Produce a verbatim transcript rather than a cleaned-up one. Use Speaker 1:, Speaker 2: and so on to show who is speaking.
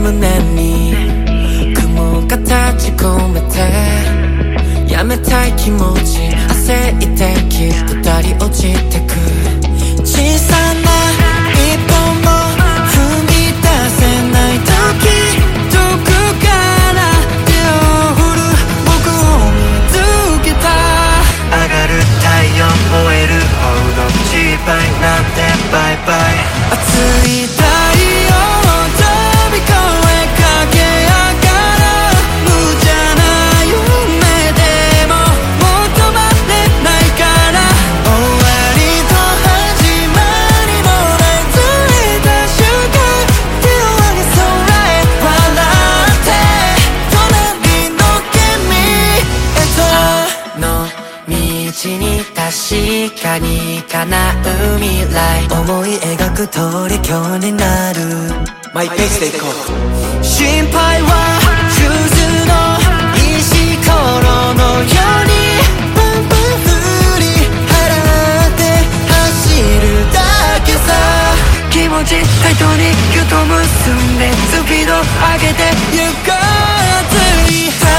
Speaker 1: 胸に雲が立ち込めてやめたい気持ち焦ってきっと垂り落ちてく小さな一歩も踏み出せない時遠くから手を振る僕を見つけた
Speaker 2: 上がる太陽燃えるほど失敗なんてバイバイ
Speaker 1: 熱い太陽を飛び越え駆け上がる無茶な夢でももう止まれないから終わりと始まりもないずれた瞬間手を上げ空へ笑って隣の君へとの道に確かに叶う未来思い描く通り今日になる
Speaker 2: マイペースで行こう
Speaker 1: 心配は数珠の石ころのようにパンパン振り払って走るだけさ気持ちタイトにギュッと結んでスピード上げて行こう熱い